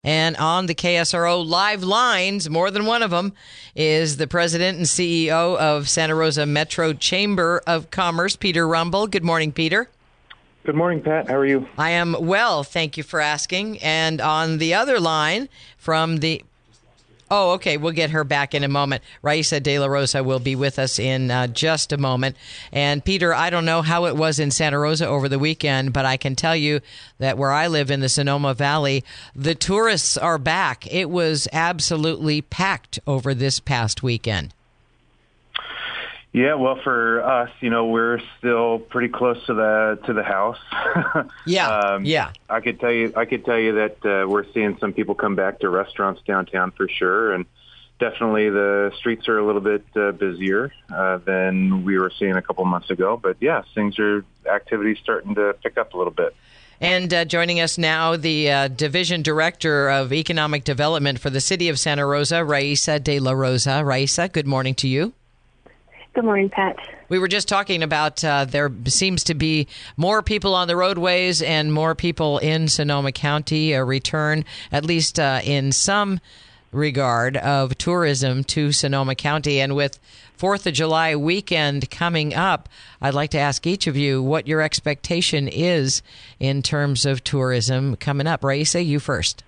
And on the KSRO live lines, more than one of them, is the president and CEO of Santa Rosa Metro Chamber of Commerce, Peter Rumble. Good morning, Peter. Good morning, Pat. How are you? I am well, thank you for asking. And on the other line from the... Oh, okay. We'll get her back in a moment. Raisa De La Rosa will be with us in just a moment. And Peter, I don't know how it was in Santa Rosa over the weekend, but I can tell you that where I live in the Sonoma Valley, the tourists are back. It was absolutely packed over this past weekend. Yeah, well, for us, we're still pretty close to the house. Yeah. I could tell you that we're seeing some people come back to restaurants downtown for sure, and definitely the streets are a little bit busier than we were seeing a couple months ago. But yeah, activity's starting to pick up a little bit. And joining us now, the Division Director of Economic Development for the City of Santa Rosa, Raisa De La Rosa. Raisa, good morning to you. Good morning, Pat. We were just talking about there seems to be more people on the roadways and more people in Sonoma County, a return, at least in some regard, of tourism to Sonoma County. And with 4th of July weekend coming up, I'd like to ask each of you what your expectation is in terms of tourism coming up. Raisa, you first.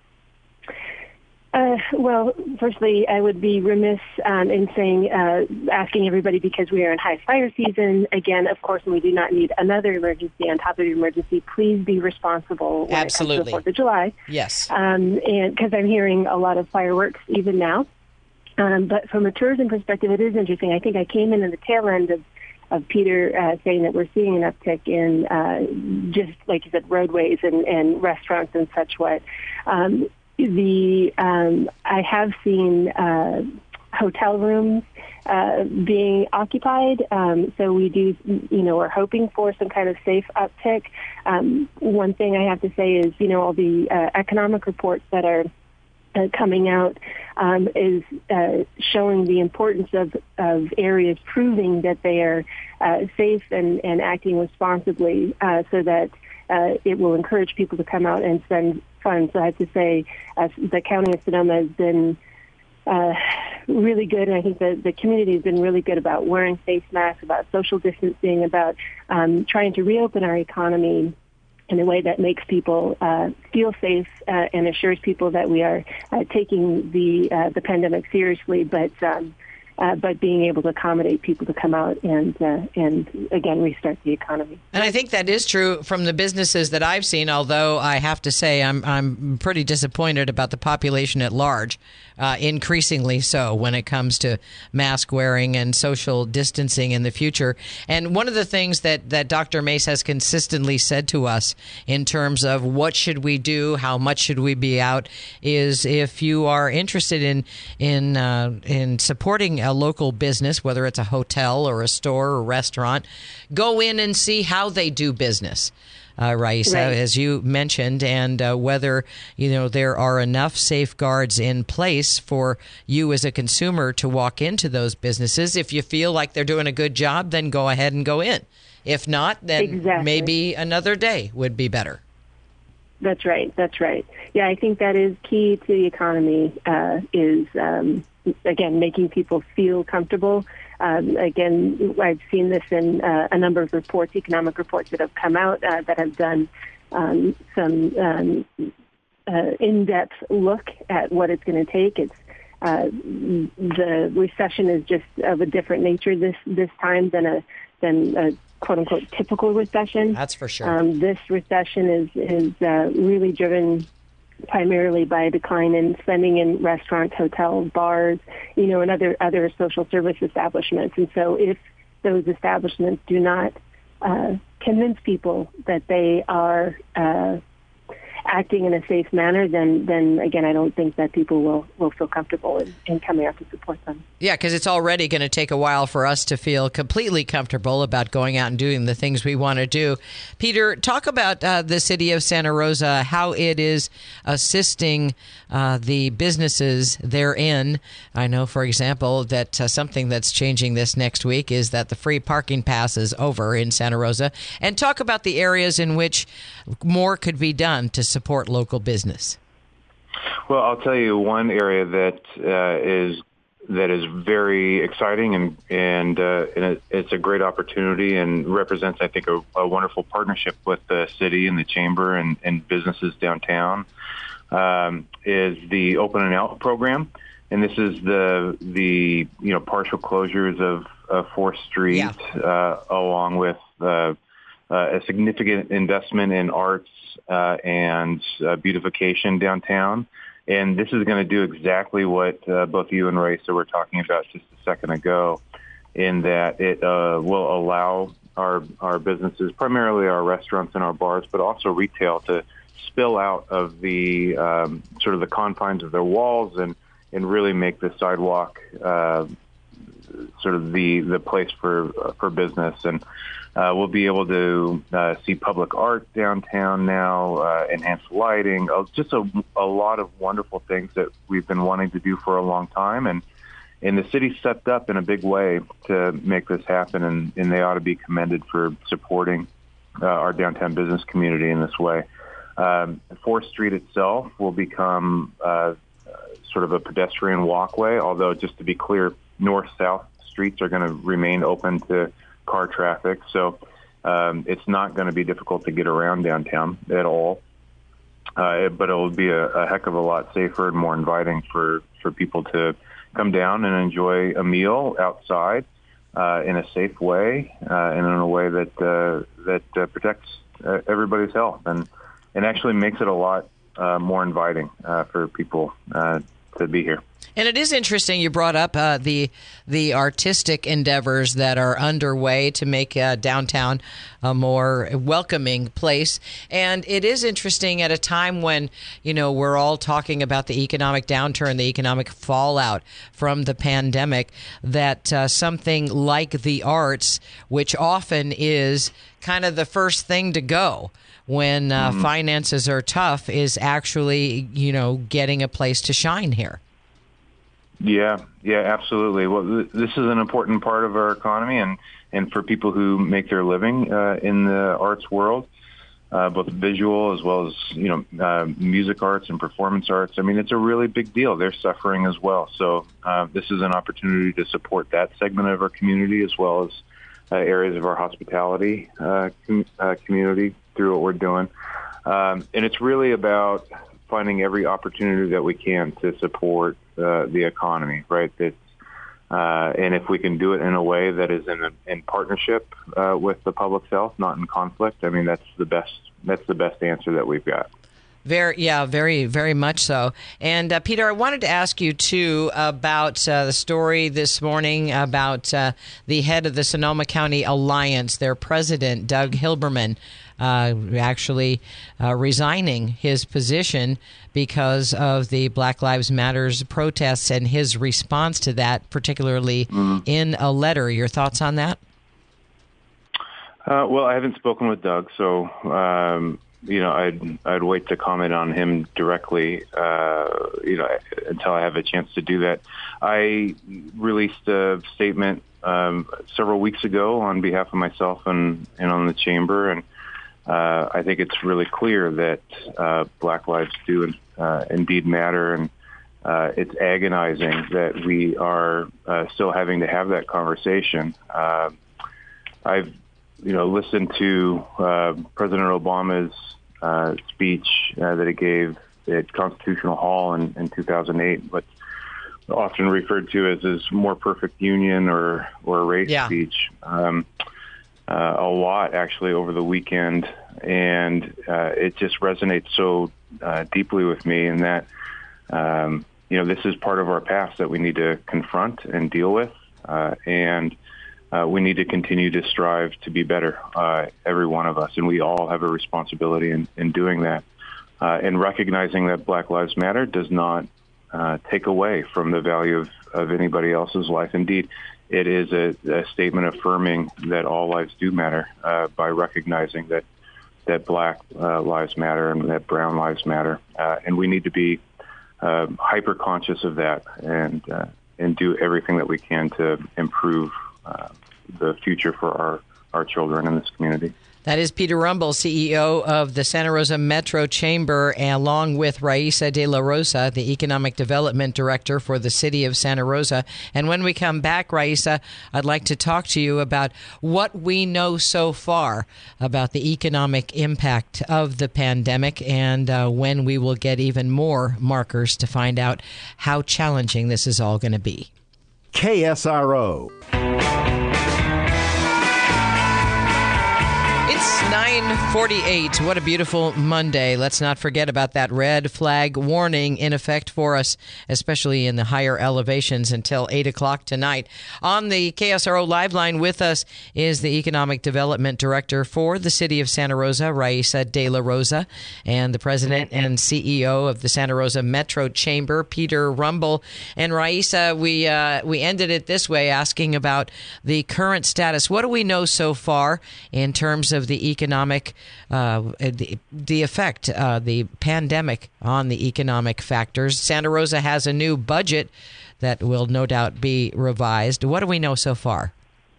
Well, firstly, I would be remiss in saying, asking everybody, because we are in high fire season, again, of course, and we do not need another emergency on top of the emergency, please be responsible when Absolutely. It comes to the 4th of July. Yes. And because I'm hearing a lot of fireworks even now. But from a tourism perspective, it is interesting. I think I came in the tail end of Peter saying that we're seeing an uptick in just, like you said, roadways and restaurants and such what. I have seen hotel rooms being occupied, so we do, we're hoping for some kind of safe uptick. One thing I have to say is, all the economic reports that are coming out is showing the importance of areas proving that they are safe and acting responsibly, so that it will encourage people to come out and spend funds. So I have to say the County of Sonoma has been really good, and I think the community has been really good about wearing face masks, about social distancing, about trying to reopen our economy in a way that makes people feel safe and assures people that we are taking the pandemic seriously, but being able to accommodate people to come out and again restart the economy. And I think that is true from the businesses that I've seen. Although I have to say I'm pretty disappointed about the population at large, increasingly so when it comes to mask wearing and social distancing in the future. And one of the things that Dr. Mace has consistently said to us in terms of what should we do, how much should we be out, is if you are interested in supporting a local business, whether it's a hotel or a store or restaurant, go in and see how they do business. Raisa, right, as you mentioned, and whether there are enough safeguards in place for you as a consumer to walk into those businesses. If you feel like they're doing a good job, then go ahead and go in. If not, then maybe another day would be better. That's right. Yeah, I think that is key to the economy, is again, making people feel comfortable. Again, I've seen this in a number of reports, economic reports that have come out that have done some in-depth look at what it's going to take. It's the recession is just of a different nature this time than a quote unquote typical recession. That's for sure. This recession is really driven primarily by a decline in spending in restaurants, hotels, bars, and other social service establishments. And so if those establishments do not convince people that they are acting in a safe manner, then again, I don't think that people will feel comfortable in coming out to support them. Yeah, because it's already going to take a while for us to feel completely comfortable about going out and doing the things we want to do. Peter, talk about the city of Santa Rosa, how it is assisting the businesses therein. I know, for example, that something that's changing this next week is that the free parking pass is over in Santa Rosa. And talk about the areas in which more could be done to support local business. Well, I'll tell you one area that is very exciting and it's a great opportunity and represents, I think, a wonderful partnership with the city and the chamber and businesses downtown. Is the Open and Out program, and this is the partial closures of 4th Street, along with a significant investment in arts and beautification downtown. And this is going to do exactly what both you and Raisa were talking about just a second ago, in that it will allow our businesses, primarily our restaurants and our bars, but also retail, to spill out of the sort of the confines of their walls and really make the sidewalk sort of the place for business. And we'll be able to see public art downtown now, enhanced lighting, just a lot of wonderful things that we've been wanting to do for a long time. And the city stepped up in a big way to make this happen, and they ought to be commended for supporting our downtown business community in this way. 4th Street itself will become sort of a pedestrian walkway, although just to be clear, north-south streets are going to remain open to car traffic. So it's not going to be difficult to get around downtown at all. But it will be a heck of a lot safer and more inviting for people to come down and enjoy a meal outside in a safe way and in a way that protects everybody's health and actually makes it a lot more inviting for people to be here. And it is interesting you brought up the artistic endeavors that are underway to make downtown a more welcoming place. And it is interesting at a time when, we're all talking about the economic downturn, the economic fallout from the pandemic, that something like the arts, which often is kind of the first thing to go when finances are tough, is actually, getting a place to shine here. Yeah, absolutely. Well, this is an important part of our economy, and for people who make their living in the arts world, both visual as well as music arts and performance arts. I mean, it's a really big deal. They're suffering as well. So this is an opportunity to support that segment of our community as well as areas of our hospitality community through what we're doing. And it's really about finding every opportunity that we can to support the economy, right? And if we can do it in a way that is in partnership with the public health, not in conflict, I mean, that's the best answer that we've got. Very, very much so. And Peter, I wanted to ask you too about the story this morning about the head of the Sonoma County Alliance, their president, Doug Hilberman, actually resigning his position because of the Black Lives Matters protests and his response to that, particularly in a letter. Your thoughts on that? Well, I haven't spoken with Doug, so I'd wait to comment on him directly, until I have a chance to do that. I released a statement several weeks ago on behalf of myself and on the chamber, and I think it's really clear that Black lives do indeed matter, and it's agonizing that we are still having to have that conversation. I've listened to President Obama's speech that he gave at Constitutional Hall in 2008, what's often referred to as his more perfect union or race speech. A lot actually over the weekend, and it just resonates so deeply with me in that this is part of our past that we need to confront and deal with, and we need to continue to strive to be better, every one of us, and we all have a responsibility in doing that. And recognizing that Black Lives Matter does not take away from the value of anybody else's life. Indeed, it is a statement affirming that all lives do matter by recognizing that Black lives matter and that brown lives matter. And we need to be hyper conscious of that and do everything that we can to improve the future for our children in this community. That is Peter Rumble, CEO of the Santa Rosa Metro Chamber, along with Raisa de la Rosa, the Economic Development Director for the City of Santa Rosa. And when we come back, Raisa, I'd like to talk to you about what we know so far about the economic impact of the pandemic and when we will get even more markers to find out how challenging this is all going to be. KSRO. It's 9:48. What a beautiful Monday. Let's not forget about that red flag warning in effect for us, especially in the higher elevations, until 8 o'clock tonight. On the KSRO Live Line with us is the Economic Development Director for the City of Santa Rosa, Raisa de la Rosa, and the President and CEO of the Santa Rosa Metro Chamber, Peter Rumble. And Raisa, we ended it this way, asking about the current status. What do we know so far in terms of the economic, the effect, the pandemic on the economic factors? Santa Rosa has a new budget that will no doubt be revised. What do we know so far?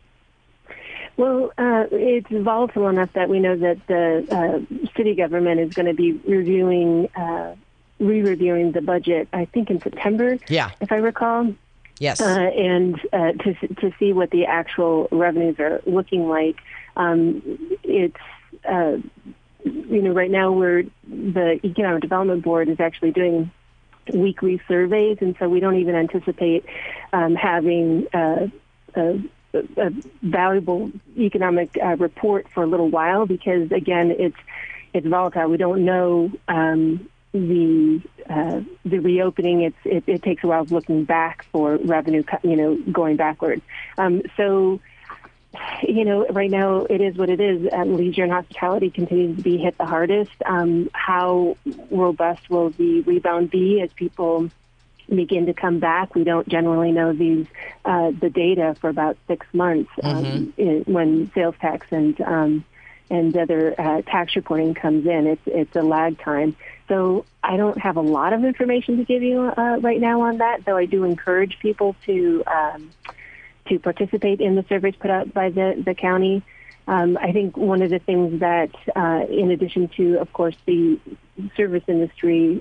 Well, it's volatile enough that we know that the city government is going to be re-reviewing the budget, I think in September, if I recall. Yes. And to see what the actual revenues are looking like. It's, right now the Economic Development Board is actually doing weekly surveys, and so we don't even anticipate having a valuable economic report for a little while because, again, it's volatile. We don't know the reopening. It takes a while looking back for revenue, going backwards. So right now it is what it is. Leisure and hospitality continues to be hit the hardest. How robust will the rebound be as people begin to come back? We don't generally know the data for about 6 months when sales tax and other tax reporting comes in. It's a lag time. So I don't have a lot of information to give you right now on that, though I do encourage people to participate in the surveys put out by the county. I think one of the things that, in addition to, of course, the service industry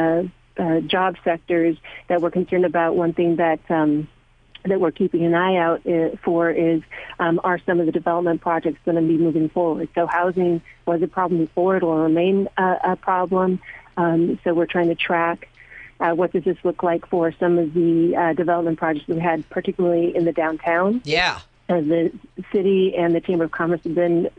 job sectors that we're concerned about, one thing that we're keeping an eye out for is, are some of the development projects going to be moving forward? So housing was a problem before. It will remain a problem. So we're trying to track what does this look like for some of the development projects we had, particularly in the downtown. Yeah. The city and the Chamber of Commerce have been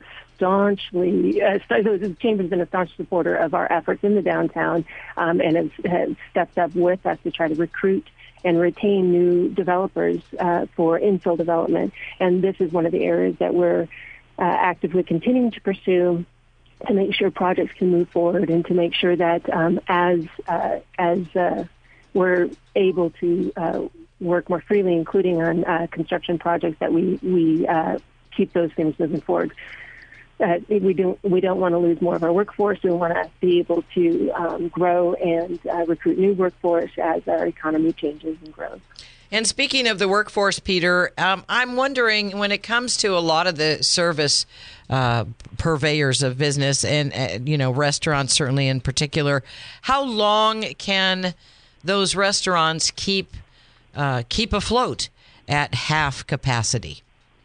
the Chamber has been a staunch supporter of our efforts in the downtown and has stepped up with us to try to recruit and retain new developers for infill development. And this is one of the areas that we're actively continuing to pursue to make sure projects can move forward and to make sure that as we're able to work more freely, including on construction projects, that we keep those things moving forward. We don't want to lose more of our workforce. We want to be able to grow and recruit new workforce as our economy changes and grows. And speaking of the workforce, Peter, I'm wondering, when it comes to a lot of the service purveyors of business and restaurants certainly in particular, how long can those restaurants keep afloat at half capacity?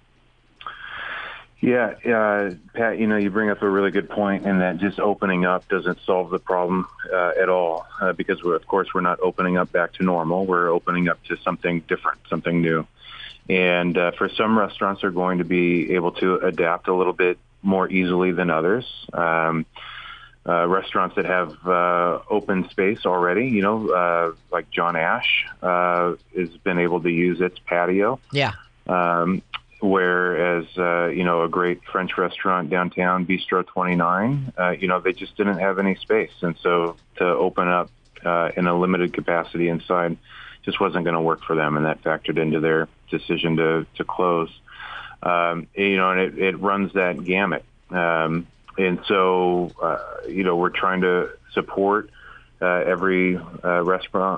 Yeah, Pat, you bring up a really good point in that just opening up doesn't solve the problem at all because, of course, we're not opening up back to normal. We're opening up to something different, something new. And for some restaurants are going to be able to adapt a little bit more easily than others. Restaurants that have open space already, like John Ash has been able to use its patio. Yeah. Whereas, a great French restaurant downtown, Bistro 29, they just didn't have any space. And so to open up in a limited capacity inside just wasn't going to work for them. And that factored into their decision to close. And it runs that gamut. And so, we're trying to support every restaurant,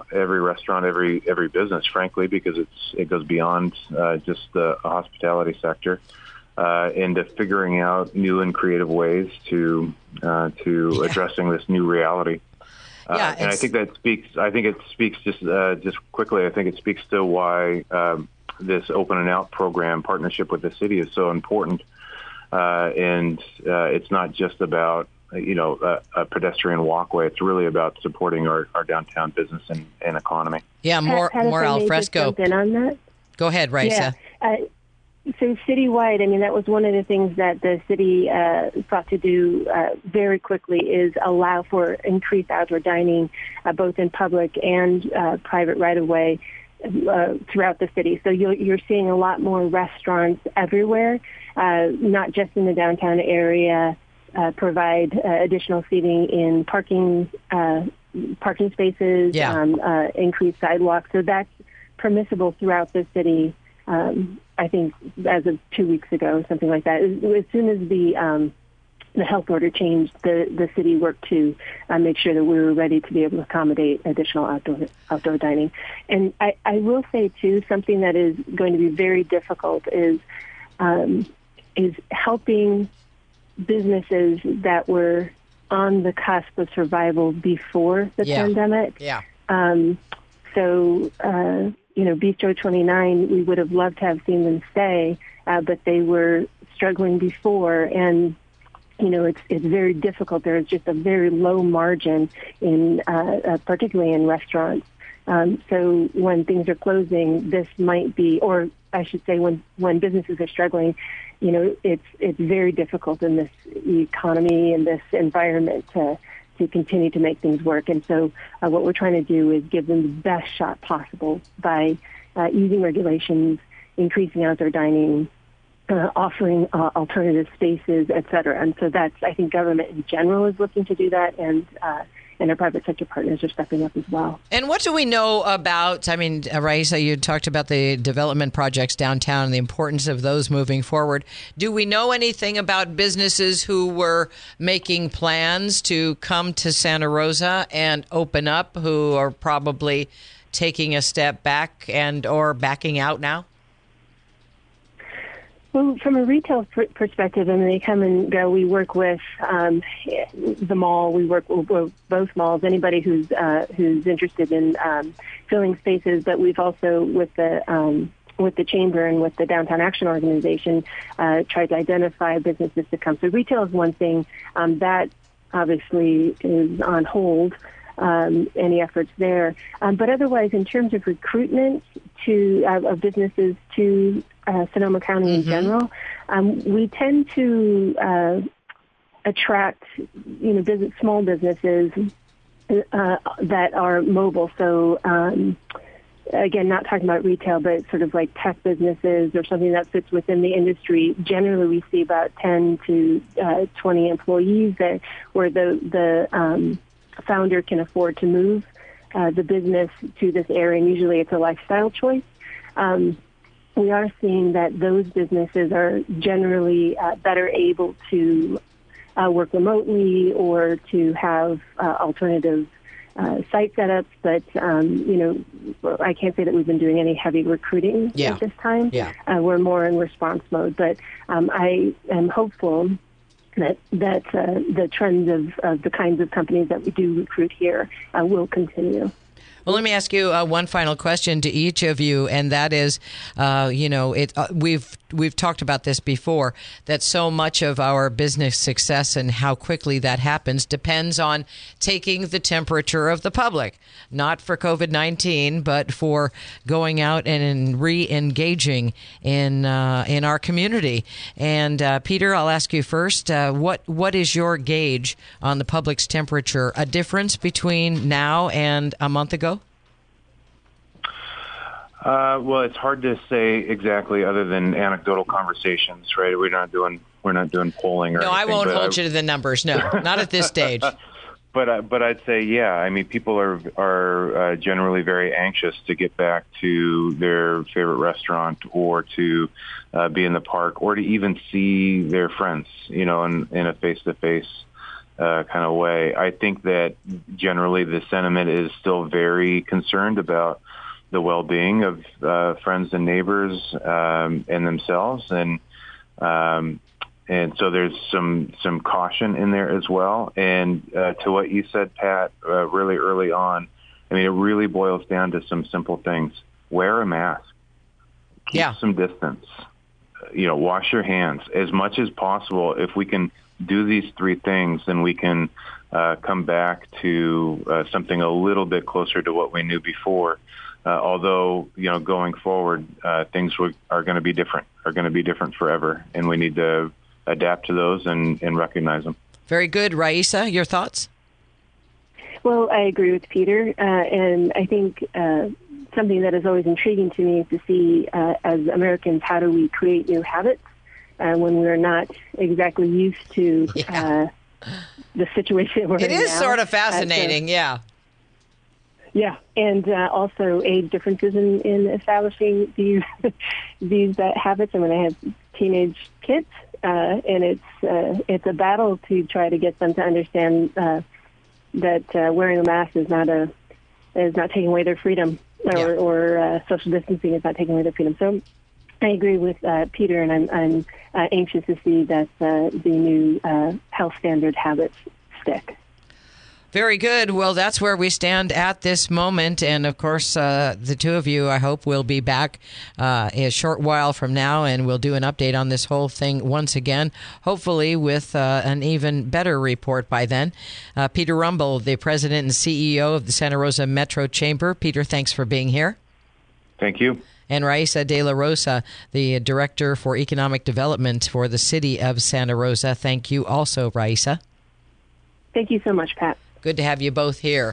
every business, frankly, because it goes beyond just the hospitality sector. into figuring out new and creative ways to addressing this new reality. And I think that speaks. I think it speaks just quickly. I think it speaks to why this Open and Out program partnership with the city is so important. And it's not just about a pedestrian walkway. It's really about supporting our downtown business and economy. Yeah, more al fresco. Jump in on that? Go ahead, Raisa. Yeah. So citywide, I mean, that was one of the things that the city sought to do very quickly is allow for increased outdoor dining, both in public and private right-of-way throughout the city. So you're seeing a lot more restaurants everywhere, not just in the downtown area, provide additional seating in parking spaces, increase sidewalks. So that's permissible throughout the city. I think as of 2 weeks ago, something like that. As soon as the health order changed, the city worked to make sure that we were ready to be able to accommodate additional outdoor dining. And I will say too, something that is going to be very difficult is helping businesses that were on the cusp of survival before the pandemic. Yeah. Bistro 29, we would have loved to have seen them stay, but they were struggling before, and it's very difficult. There is just a very low margin in, particularly in restaurants. So when things are closing, this might be, or I should say, when businesses are struggling, it's very difficult in this economy and this environment to continue to make things work. And so what we're trying to do is give them the best shot possible by easing regulations, increasing outdoor dining, offering alternative spaces, et cetera. And so I think government in general is looking to do that, and our private sector partners are stepping up as well. And what do we know about, Raisa, you talked about the development projects downtown and the importance of those moving forward. Do we know anything about businesses who were making plans to come to Santa Rosa and open up, who are probably taking a step back and or backing out now? Well, from a retail perspective, they come and go. We work with the mall. We work with both malls. Anybody who's interested in filling spaces, but we've also with the chamber and with the Downtown Action Organization tried to identify businesses to come. So retail is one thing that obviously is on hold. Any efforts there, but otherwise, in terms of recruitment of businesses to Sonoma County in general, we tend to attract small businesses that are mobile. So again, not talking about retail, but sort of like tech businesses or something that fits within the industry. Generally, we see about 10 to 20 employees where the founder can afford to move the business to this area, and usually it's a lifestyle choice. We are seeing that those businesses are generally better able to work remotely or to have alternative site setups, but I can't say that we've been doing any heavy recruiting at this time. We're more in response mode, but I am hopeful that the trends of the kinds of companies that we do recruit here will continue. Well, let me ask you one final question to each of you, and that is, we've talked about this before, that so much of our business success and how quickly that happens depends on taking the temperature of the public, not for COVID-19, but for going out and re-engaging in our community. And Peter, I'll ask you first. What is your gauge on the public's temperature? A difference between now and a month ago? Well, it's hard to say exactly, other than anecdotal conversations, right? We're not doing polling or anything. No, I won't hold you to the numbers. No, not at this stage. But I'd say, people are generally very anxious to get back to their favorite restaurant, or to be in the park, or to even see their friends, in a face-to-face kind of way. I think that generally the sentiment is still very concerned about the well-being of friends and neighbors and themselves, and And so there's some caution in there as well. And to what you said, Pat, really early on, I mean, it really boils down to some simple things. Wear a mask. Keep some distance. Wash your hands as much as possible. If we can do these three things, then we can come back to something a little bit closer to what we knew before. Although, going forward, things are going to be different forever, and we need to adapt to those and recognize them. Very good. Raisa, your thoughts? Well, I agree with Peter, and I think something that is always intriguing to me is to see, as Americans, how do we create new habits when we're not exactly used to the situation we're in now. It is sort of fascinating, Yeah, and also age differences in establishing these habits. I mean, I have teenage kids, and it's a battle to try to get them to understand that wearing a mask is not taking away their freedom, or social distancing is not taking away their freedom. So I agree with Peter, and I'm anxious to see that the new health standard habits stick. Very good. Well, that's where we stand at this moment. And, of course, the two of you, I hope, will be back a short while from now, and we'll do an update on this whole thing once again, hopefully with an even better report by then. Peter Rumble, the president and CEO of the Santa Rosa Metro Chamber. Peter, thanks for being here. Thank you. And Raisa de la Rosa, the Director for Economic Development for the City of Santa Rosa. Thank you also, Raisa. Thank you so much, Pat. Good to have you both here.